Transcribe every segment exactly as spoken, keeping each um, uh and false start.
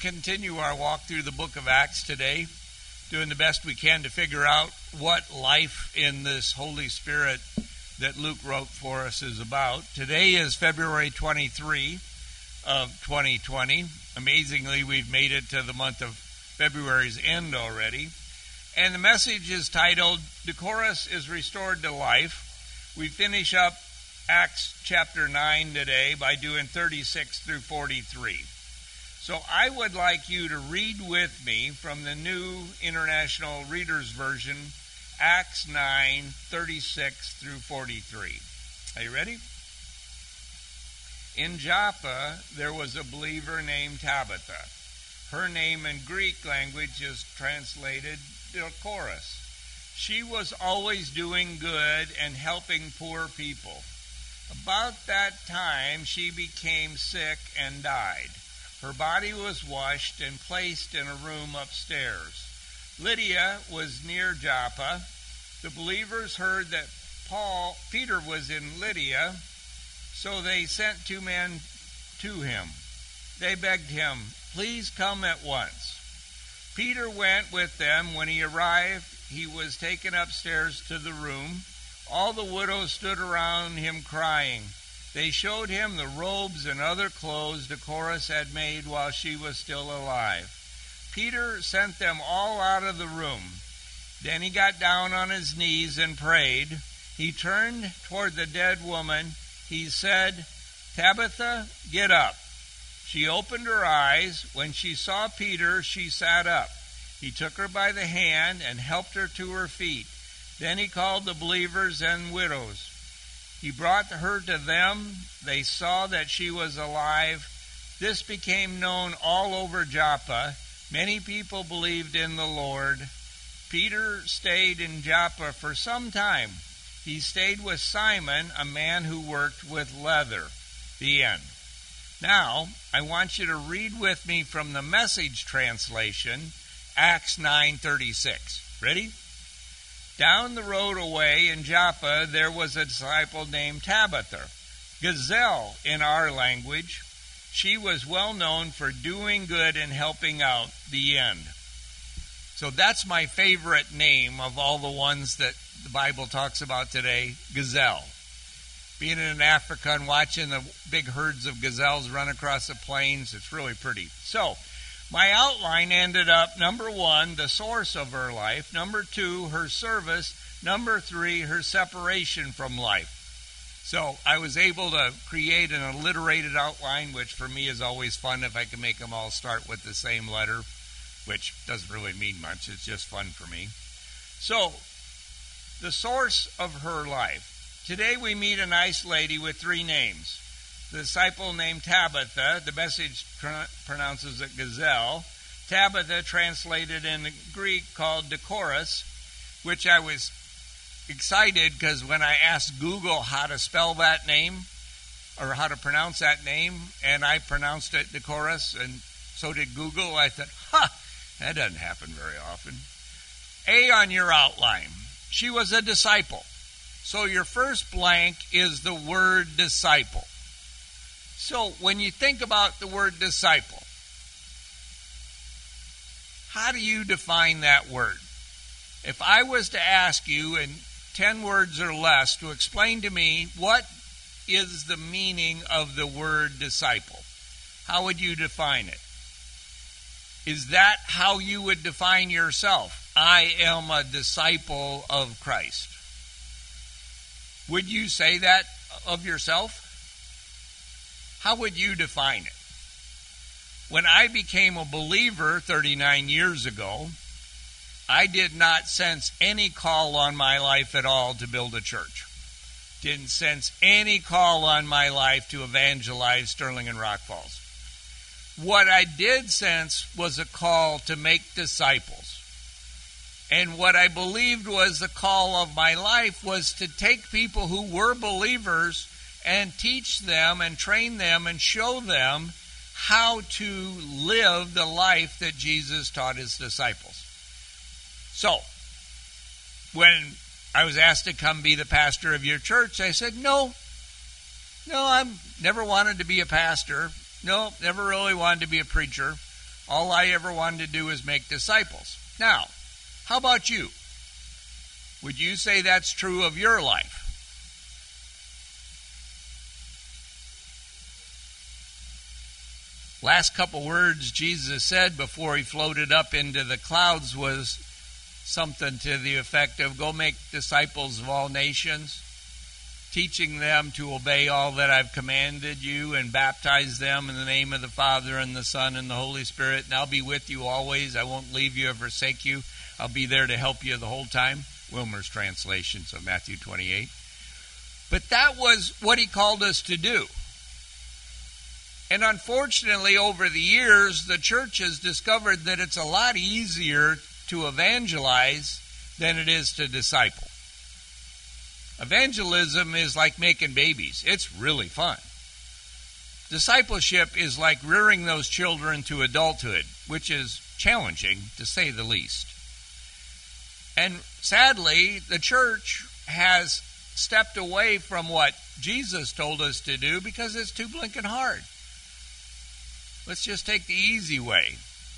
continue our walk through the book of Acts today, doing the best we can to figure out what life in this Holy Spirit that Luke wrote for us is about. Today is February twenty-third of twenty twenty. Amazingly, we've made it to the month of February's end already. And the message is titled, Decorus is Restored to Life. We finish up Acts chapter nine today by doing thirty-six through forty-three. So I would like you to read with me from the New International Reader's Version, Acts nine, thirty-six through forty-three. Are you ready? In Joppa, there was a believer named Tabitha. Her name in Greek language is translated Decorus. She was always doing good and helping poor people. About that time, she became sick and died. Her body was washed and placed in a room upstairs. Lydia was near Joppa. The believers heard that Paul, Peter was in Lydia, so they sent two men to him. They begged him, "Please come at once." Peter went with them. When he arrived, he was taken upstairs to the room. All the widows stood around him crying. They showed him the robes and other clothes Decorus had made while she was still alive. Peter sent them all out of the room. Then he got down on his knees and prayed. He turned toward the dead woman. He said, "Tabitha, get up." She opened her eyes. When she saw Peter, she sat up. He took her by the hand and helped her to her feet. Then he called the believers and widows. He brought her to them. They saw that she was alive. This became known all over Joppa. Many people believed in the Lord. Peter stayed in Joppa for some time. He stayed with Simon, a man who worked with leather. The end. Now, I want you to read with me from the Message translation, Acts nine thirty-six. Ready? Down the road away in Joppa, there was a disciple named Tabitha, Gazelle in our language. She was well known for doing good and helping out. The end. So that's my favorite name of all the ones that the Bible talks about today, Gazelle. Being in Africa and watching the big herds of gazelles run across the plains, it's really pretty. So, my outline ended up, number one, the source of her life. Number two, her service. Number three, her separation from life. So I was able to create an alliterated outline, which for me is always fun if I can make them all start with the same letter, which doesn't really mean much. It's just fun for me. So, the source of her life. Today we meet a nice lady with three names. The disciple named Tabitha, the Message tr- pronounces it Gazelle. Tabitha, translated in the Greek, called Decorus, which I was excited because when I asked Google how to spell that name, or how to pronounce that name, and I pronounced it Decorus, and so did Google, I thought, ha, that doesn't happen very often. A on your outline. She was a disciple. So your first blank is the word disciple. So when you think about the word disciple, how do you define that word? If I was to ask you in ten words or less to explain to me what is the meaning of the word disciple, how would you define it? Is that how you would define yourself? I am a disciple of Christ. Would you say that of yourself? How would you define it? When I became a believer thirty-nine years ago, I did not sense any call on my life at all to build a church. Didn't sense any call on my life to evangelize Sterling and Rock Falls. What I did sense was a call to make disciples. And what I believed was the call of my life was to take people who were believers and teach them and train them and show them how to live the life that Jesus taught his disciples. So, when I was asked to come be the pastor of your church, I said, no, no, I've never wanted to be a pastor. No, never really wanted to be a preacher. All I ever wanted to do is make disciples. Now, how about you? Would you say that's true of your life? Last couple words Jesus said before he floated up into the clouds was something to the effect of, go make disciples of all nations, teaching them to obey all that I've commanded you, and baptize them in the name of the Father and the Son and the Holy Spirit, and I'll be with you always. I won't leave you or forsake you. I'll be there to help you the whole time. Wilmer's translation, so Matthew twenty-eight. But that was what he called us to do. And unfortunately, over the years, the church has discovered that it's a lot easier to evangelize than it is to disciple. Evangelism is like making babies. It's really fun. Discipleship is like rearing those children to adulthood, which is challenging, to say the least. And sadly, the church has stepped away from what Jesus told us to do because it's too blinking hard. Let's just take the easy way.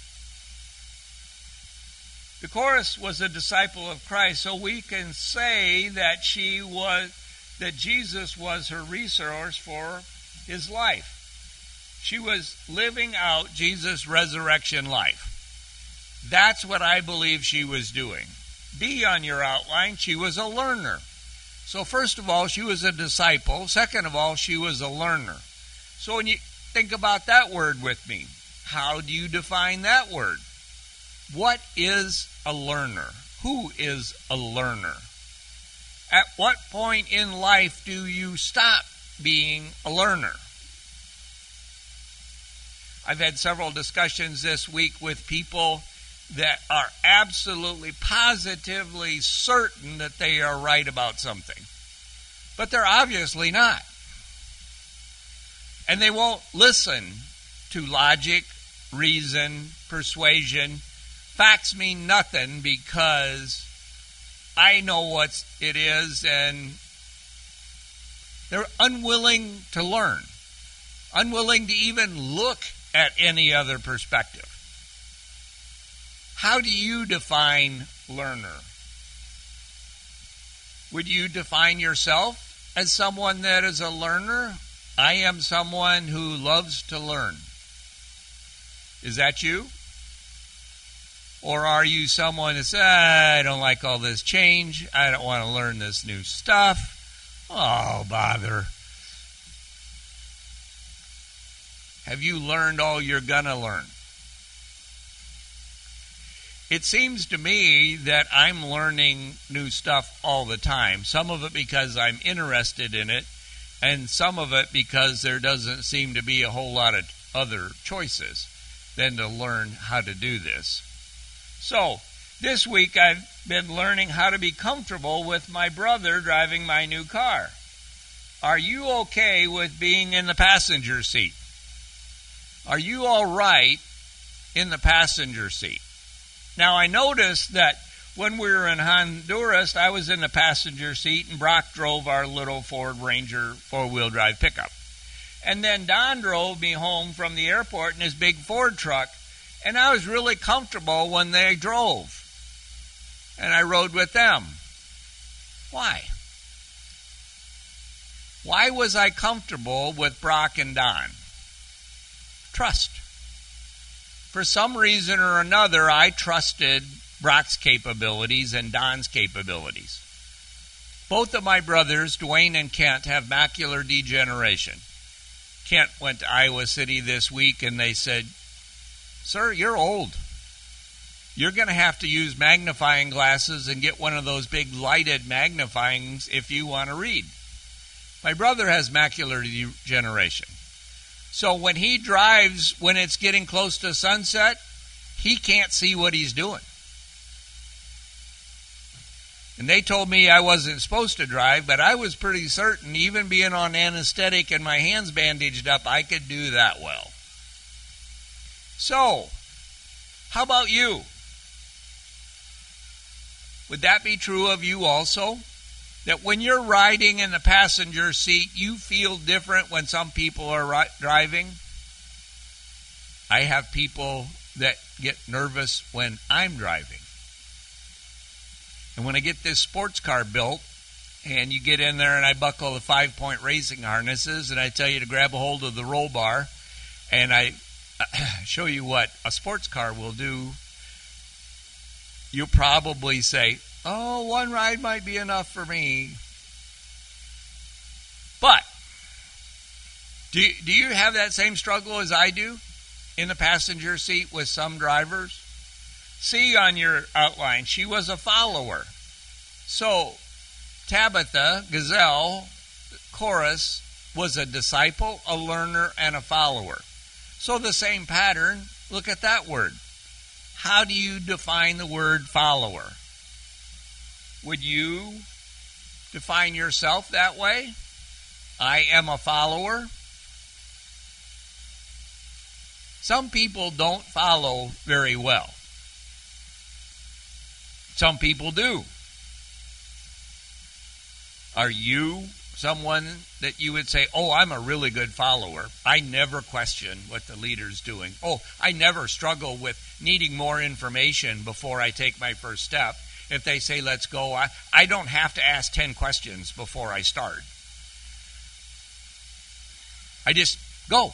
Decorus was a disciple of Christ, so we can say that she was, that Jesus was her resource for his life. She was living out Jesus' resurrection life. That's what I believe she was doing. B on your outline, she was a learner. So first of all, she was a disciple. Second of all, she was a learner. So when you think about that word with me, how do you define that word? What is a learner? Who is a learner? At what point in life do you stop being a learner? I've had several discussions this week with people that are absolutely positively certain that they are right about something. But they're obviously not. And they won't listen to logic, reason, persuasion. Facts mean nothing because I know what it is, and they're unwilling to learn, unwilling to even look at any other perspective. How do you define learner? Would you define yourself as someone that is a learner? I am someone who loves to learn. Is that you? Or are you someone that says, ah, I don't like all this change. I don't want to learn this new stuff. Oh, bother. Have you learned all you're going to learn? It seems to me that I'm learning new stuff all the time. Some of it because I'm interested in it, and some of it because there doesn't seem to be a whole lot of other choices than to learn how to do this. So, this week I've been learning how to be comfortable with my brother driving my new car. Are you okay with being in the passenger seat? Are you all right in the passenger seat? Now, I noticed that when we were in Honduras, I was in the passenger seat and Brock drove our little Ford Ranger four-wheel drive pickup. And then Don drove me home from the airport in his big Ford truck, and I was really comfortable when they drove. And I rode with them. Why? Why was I comfortable with Brock and Don? Trust. For some reason or another, I trusted Brock's capabilities and Don's capabilities. Both of my brothers, Dwayne and Kent, have macular degeneration. Kent went to Iowa City this week and they said, Sir, you're old. You're going to have to use magnifying glasses and get one of those big lighted magnifyings if you want to read. My brother has macular degeneration. So when he drives, when it's getting close to sunset, he can't see what he's doing. And they told me I wasn't supposed to drive, but I was pretty certain, even being on anesthetic and my hands bandaged up, I could do that well. So, how about you? Would that be true of you also? That when you're riding in the passenger seat, you feel different when some people are ri- driving? I have people that get nervous when I'm driving. And when I get this sports car built, and you get in there and I buckle the five-point racing harnesses, and I tell you to grab a hold of the roll bar, and I show you what a sports car will do, you'll probably say, oh, one ride might be enough for me. But do you, do you have that same struggle as I do in the passenger seat with some drivers? See on your outline, she was a follower. So Tabitha, Gazelle, Chorus was a disciple, a learner, and a follower. So the same pattern, look at that word. How do you define the word follower? Would you define yourself that way? I am a follower. Some people don't follow very well. Some people do. Are you someone that you would say, oh, I'm a really good follower. I never question what the leader's doing. Oh, I never struggle with needing more information before I take my first step. If they say, let's go, I, I don't have to ask ten questions before I start. I just go.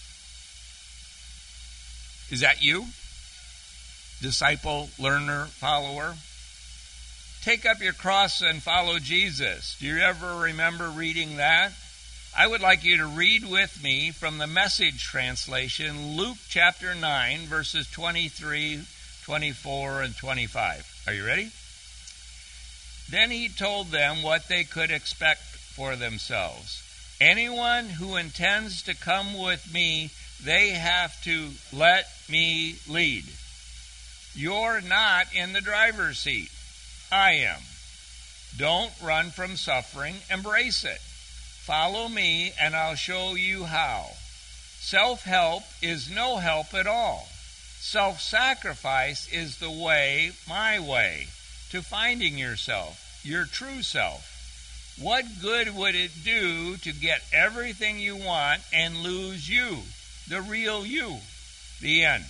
Is that you? Disciple, learner, follower? Take up your cross and follow Jesus. Do you ever remember reading that? I would like you to read with me from the Message translation, Luke chapter nine, verses twenty-three, twenty-four, and twenty-five. Are you ready? Then he told them what they could expect for themselves. Anyone who intends to come with me, they have to let me lead. You're not in the driver's seat. I am. Don't run from suffering. Embrace it. Follow me, and I'll show you how. Self-help is no help at all. Self-sacrifice is the way, my way, to finding yourself, your true self. What good would it do to get everything you want and lose you, the real you? The end.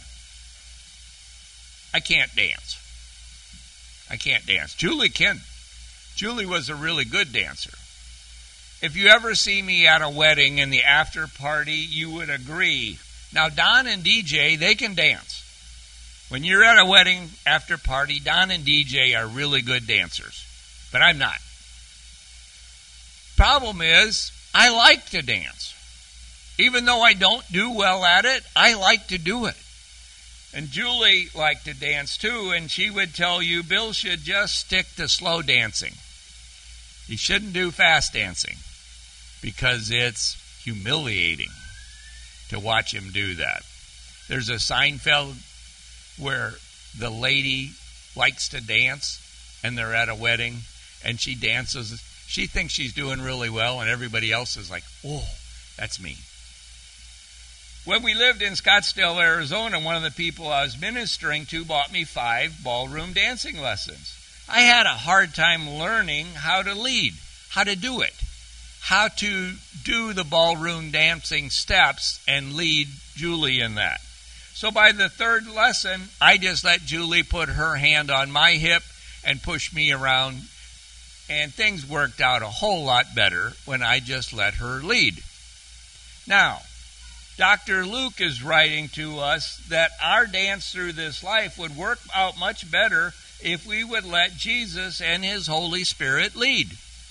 I can't dance. I can't dance. Julie can. Julie was a really good dancer. If you ever see me at a wedding in the after party, you would agree. Now, Don and D J, they can dance. When you're at a wedding after party, Don and D J are really good dancers. But I'm not. Problem is, I like to dance. Even though I don't do well at it, I like to do it. And Julie liked to dance too, and she would tell you, Bill should just stick to slow dancing. He shouldn't do fast dancing because it's humiliating to watch him do that. There's a Seinfeld where the lady likes to dance and they're at a wedding and she dances. She thinks she's doing really well and everybody else is like, oh, that's me. When we lived in Scottsdale, Arizona, one of the people I was ministering to bought me five ballroom dancing lessons. I had a hard time learning how to lead, how to do it, how to do the ballroom dancing steps and lead Julie in that. So by the third lesson, I just let Julie put her hand on my hip and push me around, and things worked out a whole lot better when I just let her lead. Now, Doctor Luke is writing to us that our dance through this life would work out much better if we would let Jesus and His Holy Spirit lead.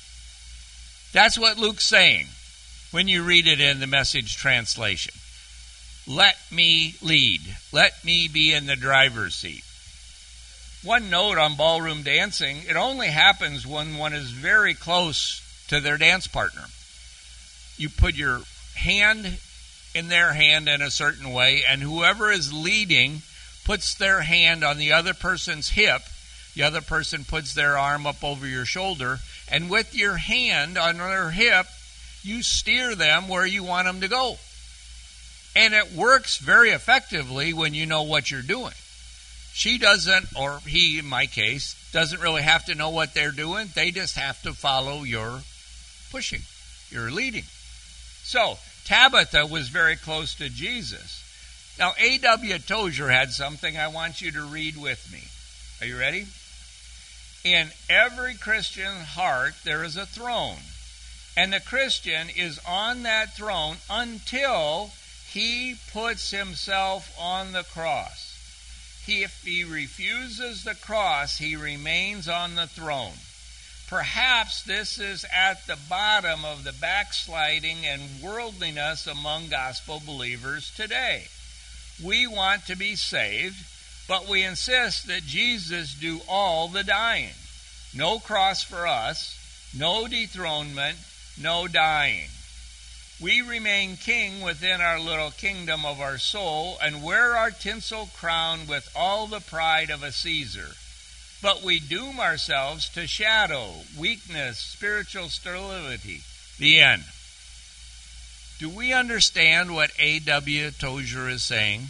That's what Luke's saying when you read it in the Message translation. Let me lead. Let me be in the driver's seat. One note on ballroom dancing, it only happens when one is very close to their dance partner. You put your hand in their hand in a certain way, and whoever is leading puts their hand on the other person's hip. The other person puts their arm up over your shoulder, and with your hand on their hip, you steer them where you want them to go. And it works very effectively when you know what you're doing. She doesn't, or he in my case, doesn't really have to know what they're doing. They just have to follow your pushing, your leading. So, Tabitha was very close to Jesus. Now, A W Tozer had something I want you to read with me. Are you ready? In every Christian heart, there is a throne. And the Christian is on that throne until he puts himself on the cross. He, if he refuses the cross, he remains on the throne. Perhaps this is at the bottom of the backsliding and worldliness among gospel believers today. We want to be saved, but we insist that Jesus do all the dying. No cross for us, no dethronement, no dying. We remain king within our little kingdom of our soul and wear our tinsel crown with all the pride of a Caesar. But we doom ourselves to shadow, weakness, spiritual sterility. The end. Do we understand what A W Tozer is saying?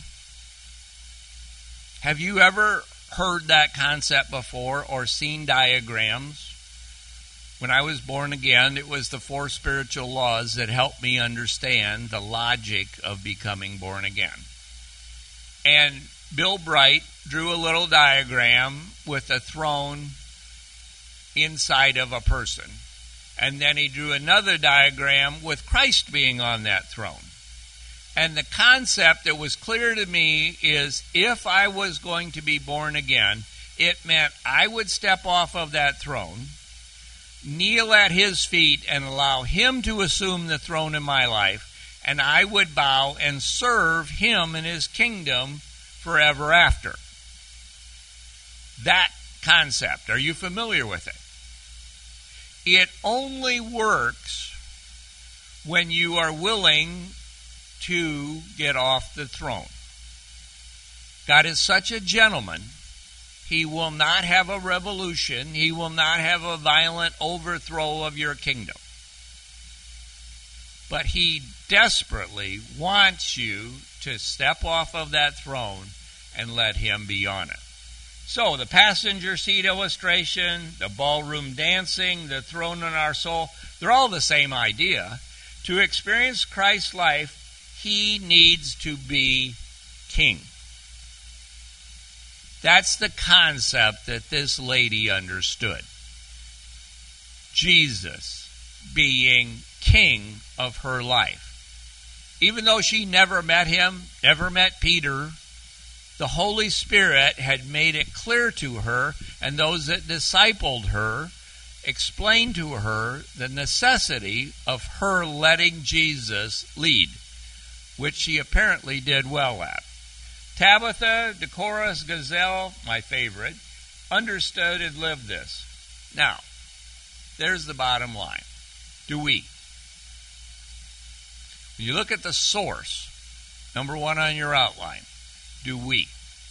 Have you ever heard that concept before or seen diagrams? When I was born again, it was the four spiritual laws that helped me understand the logic of becoming born again. And Bill Bright drew a little diagram with a throne inside of a person. And then he drew another diagram with Christ being on that throne. And the concept that was clear to me is if I was going to be born again, it meant I would step off of that throne, kneel at his feet and allow him to assume the throne in my life, and I would bow and serve him in his kingdom forever after. That concept, are you familiar with it? It only works when you are willing to get off the throne. God is such a gentleman. He will not have a revolution. He will not have a violent overthrow of your kingdom. But he desperately wants you to step off of that throne and let him be on it. So the passenger seat illustration, the ballroom dancing, the throne in our soul, they're all the same idea. To experience Christ's life, he needs to be king. That's the concept that this lady understood. Jesus being king of her life. Even though she never met him, never met Peter, the Holy Spirit had made it clear to her, and those that discipled her explained to her the necessity of her letting Jesus lead, which she apparently did well at. Tabitha, Decorous, Gazelle, my favorite, understood and lived this. Now, there's the bottom line. Do we? When you look at the source, number one on your outline, do we?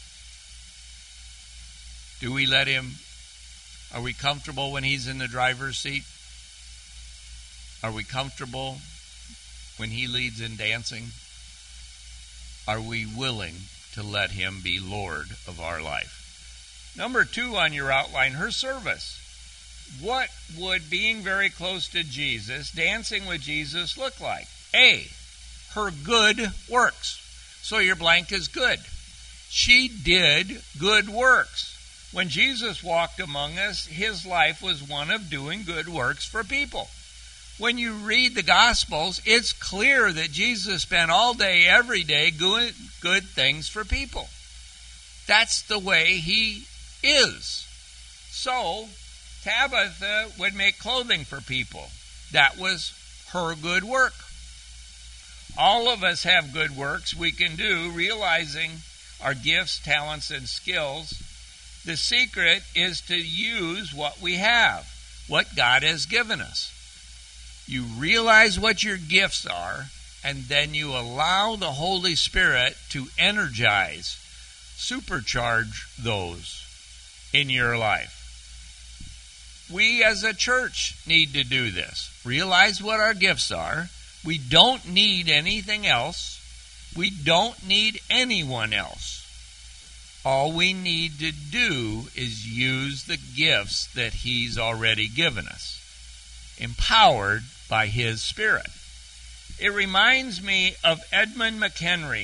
Do we let him? Are we comfortable when he's in the driver's seat? Are we comfortable when he leads in dancing? Are we willing to let him be Lord of our life? Number two on your outline, her service. What would being very close to Jesus, dancing with Jesus, look like? A, her good works. So your blank is good. She did good works. When Jesus walked among us, his life was one of doing good works for people. When you read the Gospels, it's clear that Jesus spent all day, every day, doing good things for people. That's the way he is. So, Tabitha would make clothing for people. That was her good work. All of us have good works we can do, realizing our gifts, talents, and skills. The secret is to use what we have, what God has given us. You realize what your gifts are, and then you allow the Holy Spirit to energize, supercharge those in your life. We as a church need to do this. Realize what our gifts are. We don't need anything else. We don't need anyone else. All we need to do is use the gifts that he's already given us, empowered by his Spirit. It reminds me of Edmund McHenry.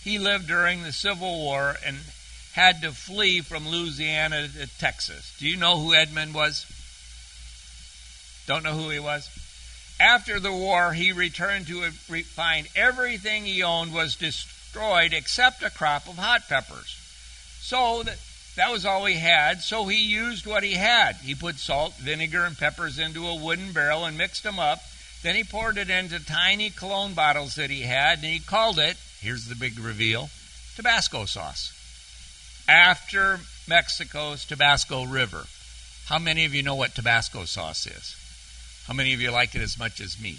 He lived during the Civil War and had to flee from Louisiana to Texas. Do you know who Edmund was? Don't know who he was? After the war, he returned to find everything he owned was destroyed except a crop of hot peppers. So that, that was all he had, so he used what he had. He put salt, vinegar, and peppers into a wooden barrel and mixed them up. Then he poured it into tiny cologne bottles that he had, and he called it, here's the big reveal, Tabasco sauce. After Mexico's Tabasco River. How many of you know what Tabasco sauce is? How many of you like it as much as me?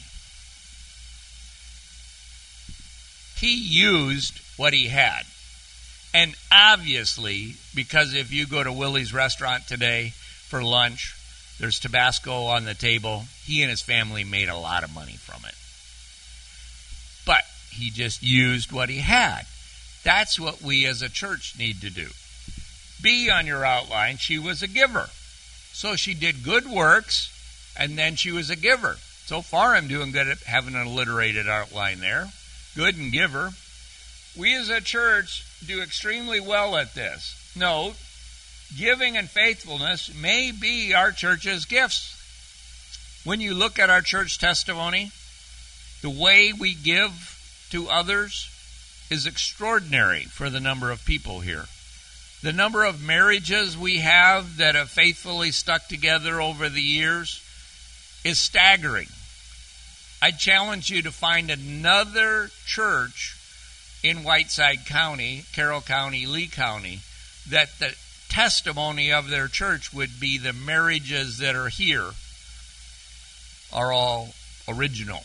He used what he had. And obviously, because if you go to Willie's restaurant today for lunch, there's Tabasco on the table, he and his family made a lot of money from it. But he just used what he had. That's what we as a church need to do. B on your outline, she was a giver. So she did good works, and then she was a giver. So far I'm doing good at having an alliterated outline there. Good and giver. We as a church do extremely well at this. Note, giving and faithfulness may be our church's gifts. When you look at our church testimony, the way we give to others is extraordinary for the number of people here. The number of marriages we have that have faithfully stuck together over the years is staggering. I challenge you to find another church in Whiteside County, Carroll County, Lee County, that the testimony of their church would be the marriages that are here are all original.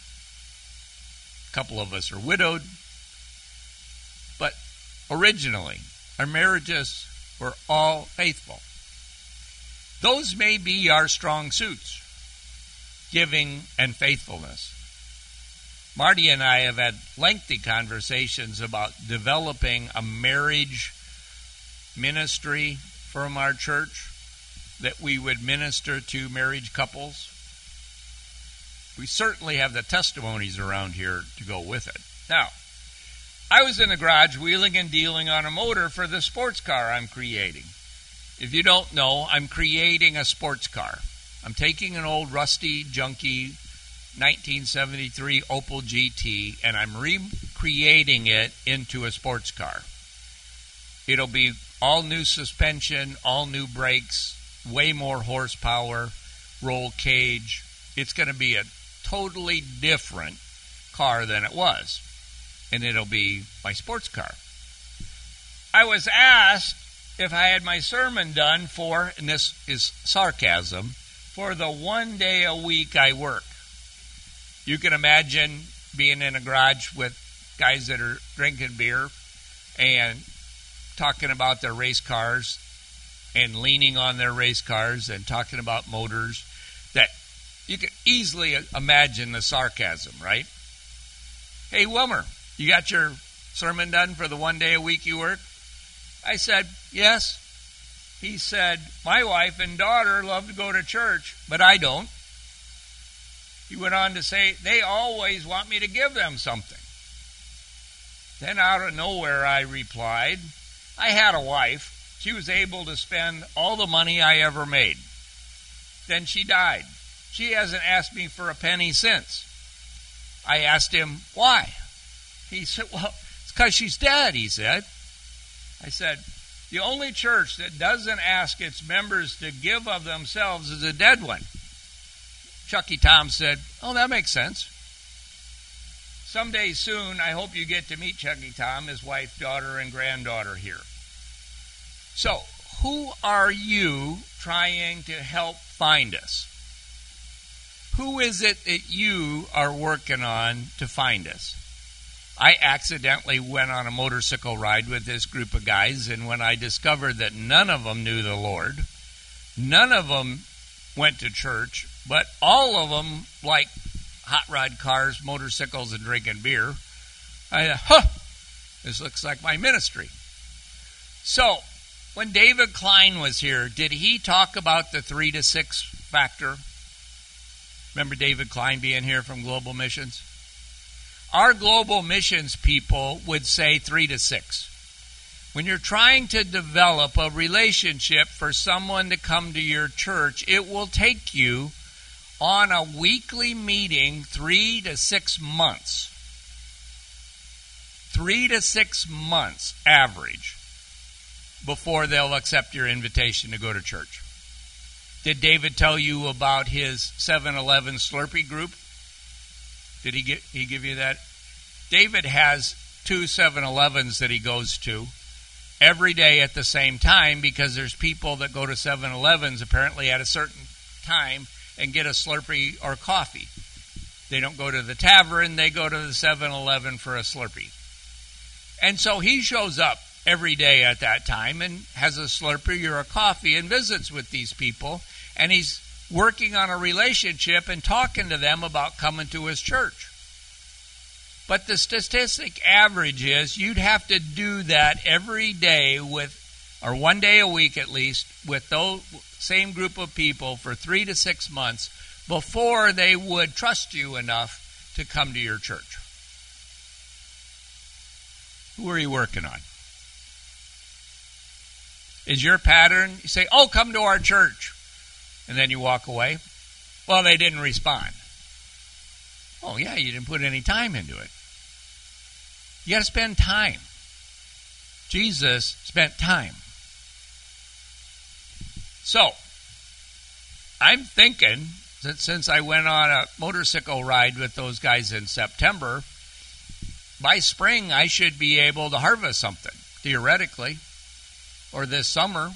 A couple of us are widowed, but originally, our marriages were all faithful. Those may be our strong suits, giving and faithfulness. Marty and I have had lengthy conversations about developing a marriage ministry from our church that we would minister to marriage couples. We certainly have the testimonies around here to go with it. Now, I was in the garage wheeling and dealing on a motor for the sports car I'm creating. If you don't know, I'm creating a sports car. I'm taking an old rusty, junky nineteen seventy-three Opel G T and I'm recreating it into a sports car. It'll be all new suspension, all new brakes, way more horsepower, roll cage. It's going to be a totally different car than it was. And it'll be my sports car. I was asked if I had my sermon done for, and this is sarcasm, for the one day a week I work. You can imagine being in a garage with guys that are drinking beer and talking about their race cars and leaning on their race cars and talking about motors, that you can easily imagine the sarcasm, right? Hey, Wilmer, you got your sermon done for the one day a week you work? I said, yes. He said, my wife and daughter love to go to church, but I don't. He went on to say, they always want me to give them something. Then out of nowhere I replied, I had a wife. She was able to spend all the money I ever made. Then she died. She hasn't asked me for a penny since. I asked him, why? He said, well, it's because she's dead, he said. I said, the only church that doesn't ask its members to give of themselves is a dead one. Chucky Tom said, oh, that makes sense. Someday soon, I hope you get to meet Chucky Tom, his wife, daughter, and granddaughter here. So, who are you trying to help find us? Who is it that you are working on to find us? I accidentally went on a motorcycle ride with this group of guys, and when I discovered that none of them knew the Lord, none of them went to church, but all of them like hot rod cars, motorcycles, and drinking beer, I thought, huh, this looks like my ministry. So, when David Klein was here, did he talk about the three to six factor? Remember David Klein being here from Global Missions? Our global missions people would say three to six. When you're trying to develop a relationship for someone to come to your church, it will take you on a weekly meeting three to six months. Three to six months average before they'll accept your invitation to go to church. Did David tell you about his seven eleven Slurpee group? Did he get, he give you that? David has two seven elevens that he goes to every day at the same time because there's people that go to seven elevens apparently at a certain time and get a Slurpee or coffee. They don't go to the tavern, they go to the seven eleven for a Slurpee. And so he shows up every day at that time and has a Slurpee or a coffee and visits with these people, and he's working on a relationship and talking to them about coming to his church. But the statistic average is you'd have to do that every day with, or one day a week at least, with those same group of people for three to six months before they would trust you enough to come to your church. Who are you working on? Is your pattern, you say, oh, come to our church, and then you walk away? Well, they didn't respond. Oh, yeah, you didn't put any time into it. You got to spend time. Jesus spent time. So, I'm thinking that since I went on a motorcycle ride with those guys in September, by spring I should be able to harvest something, theoretically, or this summer.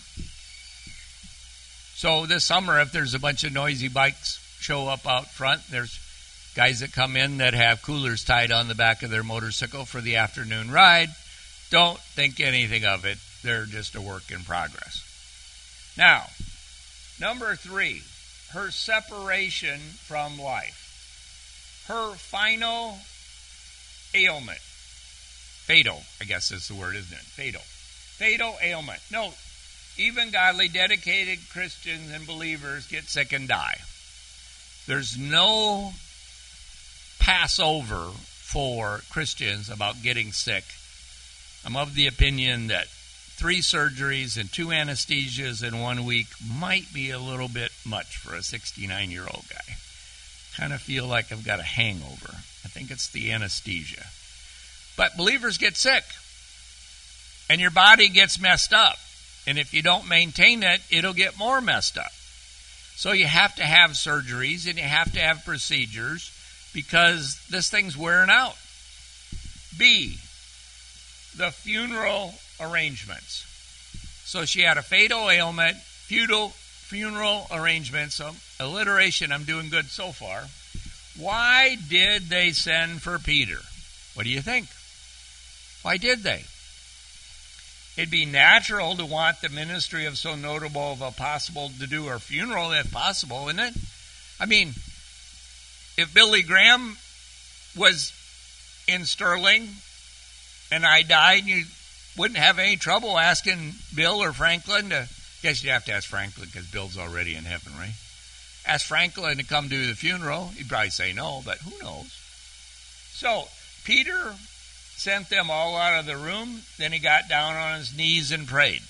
So this summer, if there's a bunch of noisy bikes show up out front, there's guys that come in that have coolers tied on the back of their motorcycle for the afternoon ride. Don't think anything of it. They're just a work in progress. Now, number three, her separation from life. Her final ailment. Fatal, I guess is the word, isn't it? Fatal. Fatal ailment. No, even godly, dedicated Christians and believers get sick and die. There's no Passover for Christians about getting sick. I'm of the opinion that three surgeries and two anesthesias in one week might be a little bit much for a sixty-nine-year-old guy. Kind of feel like I've got a hangover. I think it's the anesthesia. But believers get sick, and your body gets messed up. And if you don't maintain it, it'll get more messed up. So you have to have surgeries and you have to have procedures because this thing's wearing out. B, the funeral arrangements. So she had a fatal ailment, feudal funeral arrangements. So alliteration, I'm doing good so far. Why did they send for Peter? What do you think? Why did they? It'd be natural to want the ministry of so notable of a possible to do her funeral if possible, isn't it? I mean, if Billy Graham was in Sterling and I died, you wouldn't have any trouble asking Bill or Franklin to, I guess you'd have to ask Franklin because Bill's already in heaven, right? Ask Franklin to come do the funeral. He'd probably say no, but who knows? So, Peter sent them all out of the room. Then he got down on his knees and prayed.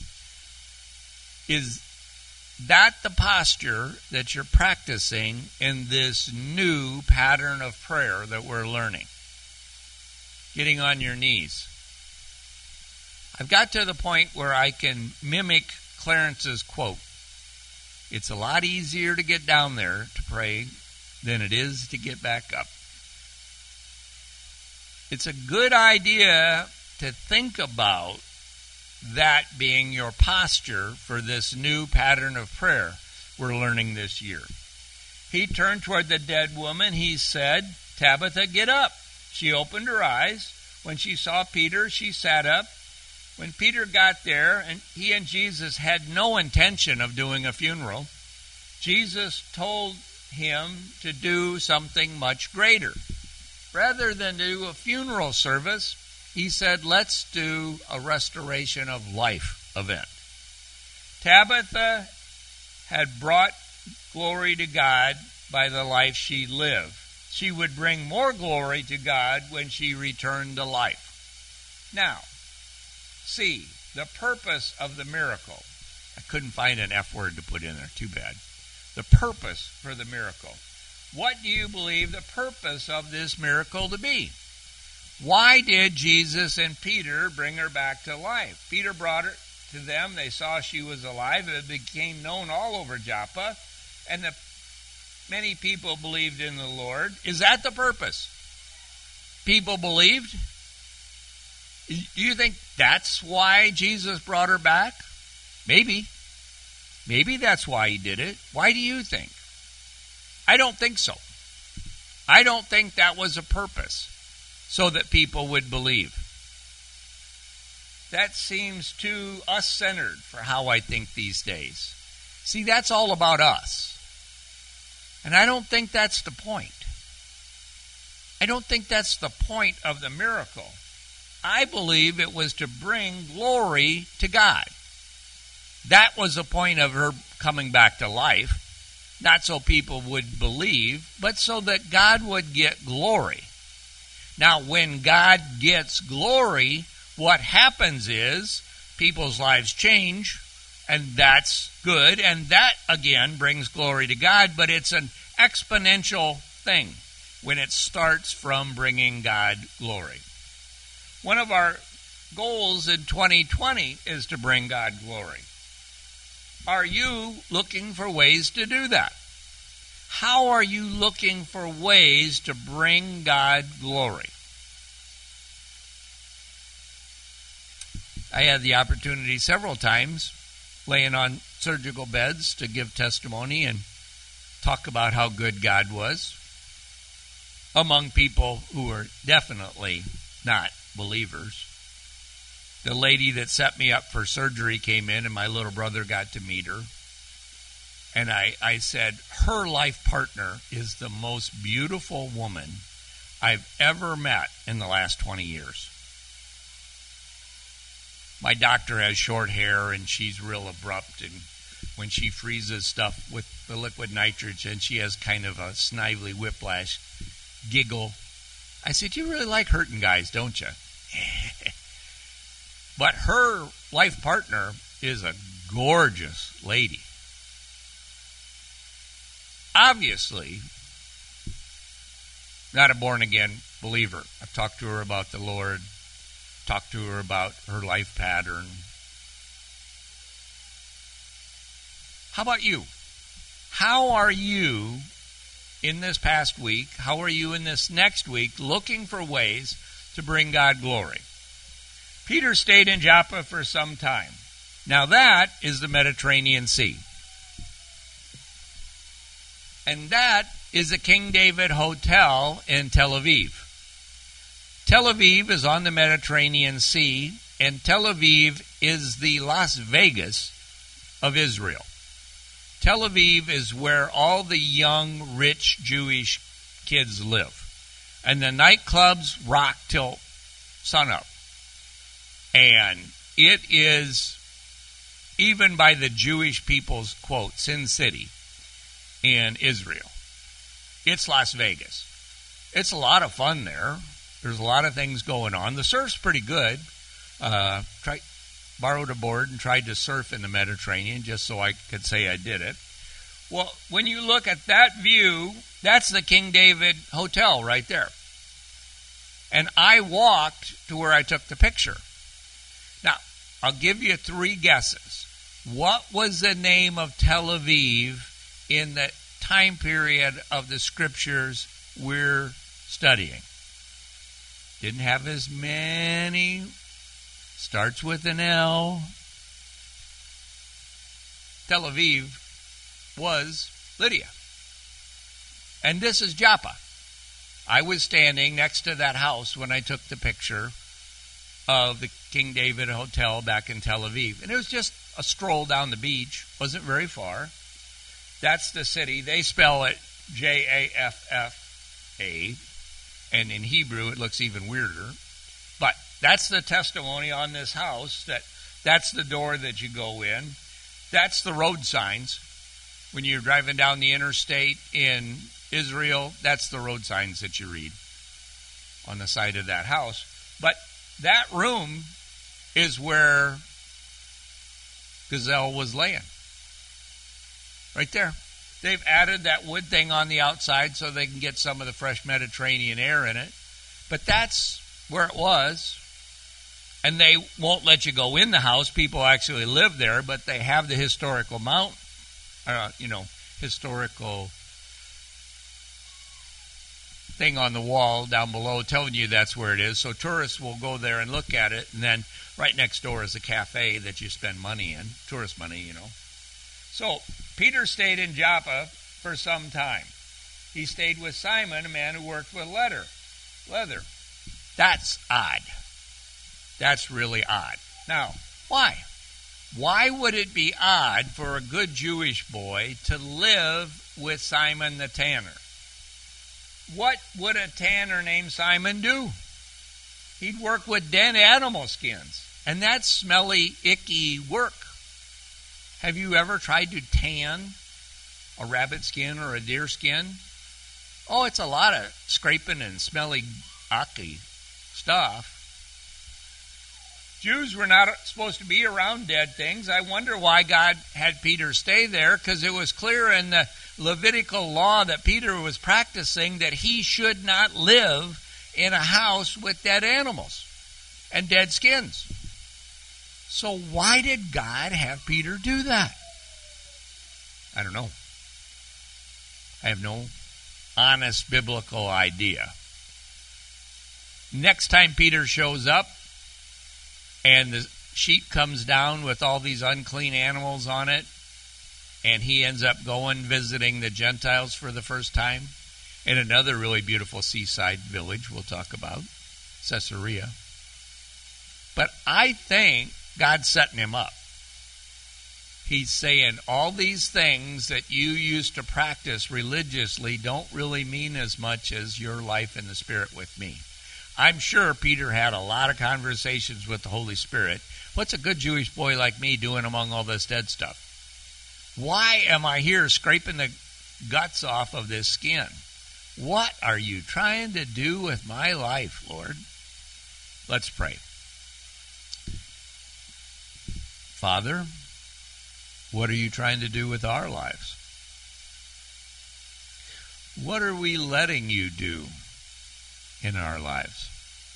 Is that the posture that you're practicing in this new pattern of prayer that we're learning? Getting on your knees. I've got to the point where I can mimic Clarence's quote. It's a lot easier to get down there to pray than it is to get back up. It's a good idea to think about that being your posture for this new pattern of prayer we're learning this year. He turned toward the dead woman. He said, Tabitha, get up. She opened her eyes. When she saw Peter, she sat up. When Peter got there, and he and Jesus had no intention of doing a funeral, Jesus told him to do something much greater. Rather than do a funeral service, he said, let's do a restoration of life event. Tabitha had brought glory to God by the life she lived. she would bring more glory to God when she returned to life. Now, C, the purpose of the miracle. I couldn't find an F word to put in there. Too bad. The purpose for the miracle. What do you believe the purpose of this miracle to be? Why did Jesus and Peter bring her back to life? Peter brought her to them. They saw she was alive. It became known all over Joppa, and the, many people believed in the Lord. Is that the purpose? People believed? Do you think that's why Jesus brought her back? Maybe. Maybe that's why he did it. Why do you think? I don't think so. I don't think that was a purpose, so that people would believe. That seems too us-centered for how I think these days. See, that's all about us. And I don't think that's the point. I don't think that's the point of the miracle. I believe it was to bring glory to God. That was the point of her coming back to life. Not so people would believe, but so that God would get glory. Now, when God gets glory, what happens is people's lives change, and that's good, and that, again, brings glory to God, but it's an exponential thing when it starts from bringing God glory. One of our goals in twenty twenty is to bring God glory. Are you looking for ways to do that? How are you looking for ways to bring God glory? I had the opportunity several times, laying on surgical beds, to give testimony and talk about how good God was among people who were definitely not believers. The lady that set me up for surgery came in, and my little brother got to meet her. And I, I said, her life partner is the most beautiful woman I've ever met in the last twenty years. My doctor has short hair, and she's real abrupt, and when she freezes stuff with the liquid nitrogen, she has kind of a snively whiplash giggle. I said, you really like hurting guys, don't you? But her life partner is a gorgeous lady. Obviously, not a born-again believer. I've talked to her about the Lord, talked to her about her life pattern. How about you? How are you in this past week, how are you in this next week looking for ways to bring God glory? Peter stayed in Joppa for some time. Now that is the Mediterranean Sea. And that is the King David Hotel in Tel Aviv. Tel Aviv is on the Mediterranean Sea, and Tel Aviv is the Las Vegas of Israel. Tel Aviv is where all the young, rich Jewish kids live. And the nightclubs rock till sunup. And it is, even by the Jewish people's quote, Sin City in Israel. It's Las Vegas. It's a lot of fun there. There's a lot of things going on. The surf's pretty good. Uh, tried, borrowed a board and tried to surf in the Mediterranean just so I could say I did it. Well, when you look at that view, that's the King David Hotel right there. And I walked to where I took the picture. Now, I'll give you three guesses. What was the name of Tel Aviv in the time period of the scriptures we're studying? Didn't have as many. Starts with an L. Tel Aviv was Lydia. And this is Joppa. I was standing next to that house when I took the picture of the King David Hotel back in Tel Aviv. And it was just a stroll down the beach. Wasn't very far. That's the city. They spell it J A F F A. And in Hebrew, it looks even weirder. But that's the testimony on this house. That that's the door that you go in. That's the road signs. When you're driving down the interstate in Israel. That's the road signs that you read on the side of that house. But that room is where Gazelle was laying. Right there. They've added that wood thing on the outside so they can get some of the fresh Mediterranean air in it. But that's where it was. And they won't let you go in the house. People actually live there, but they have the historical mount, uh, you know, historical thing on the wall down below telling you that's where it is. So tourists will go there and look at it. And then right next door is a cafe that you spend money in, tourist money, you know. So Peter stayed in Joppa for some time. He stayed with Simon, a man who worked with leather. Leather. That's odd. That's really odd. Now, why? Why would it be odd for a good Jewish boy to live with Simon the tanner? What would a tanner named Simon do? He'd work with dead animal skins. And that's smelly, icky work. Have you ever tried to tan a rabbit skin or a deer skin? Oh, it's a lot of scraping and smelly, icky stuff. Jews were not supposed to be around dead things. I wonder why God had Peter stay there, because it was clear in the Levitical law that Peter was practicing that he should not live in a house with dead animals and dead skins. So why did God have Peter do that? I don't know. I have no honest biblical idea. Next time Peter shows up and the sheep comes down with all these unclean animals on it, and he ends up going visiting the Gentiles for the first time in another really beautiful seaside village we'll talk about, Caesarea. But I think God's setting him up. He's saying all these things that you used to practice religiously don't really mean as much as your life in the Spirit with me. I'm sure Peter had a lot of conversations with the Holy Spirit. What's a good Jewish boy like me doing among all this dead stuff? Why am I here scraping the guts off of this skin? What are you trying to do with my life, Lord? Let's pray. Father, what are you trying to do with our lives? What are we letting you do in our lives?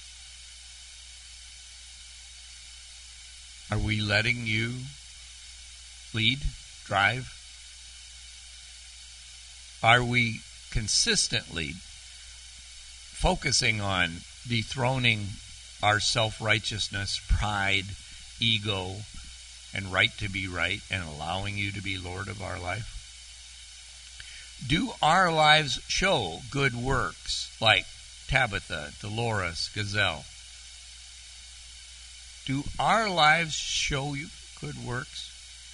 Are we letting you lead, drive? Are we consistently focusing on dethroning our self-righteousness, pride, ego, and right to be right, and allowing you to be Lord of our life? Do our lives show good works like Tabitha, Dolores, Gazelle? Do our lives show you good works?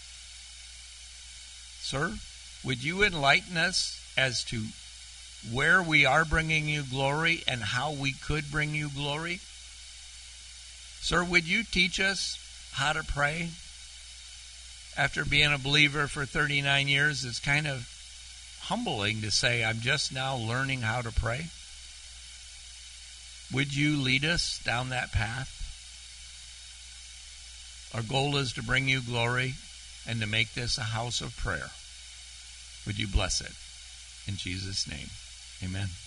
Sir, would you enlighten us as to where we are bringing you glory and how we could bring you glory? Sir, would you teach us how to pray? After being a believer for thirty-nine years, it's kind of humbling to say, I'm just now learning how to pray. Would you lead us down that path? Our goal is to bring you glory and to make this a house of prayer. Would you bless it? In Jesus' name, amen.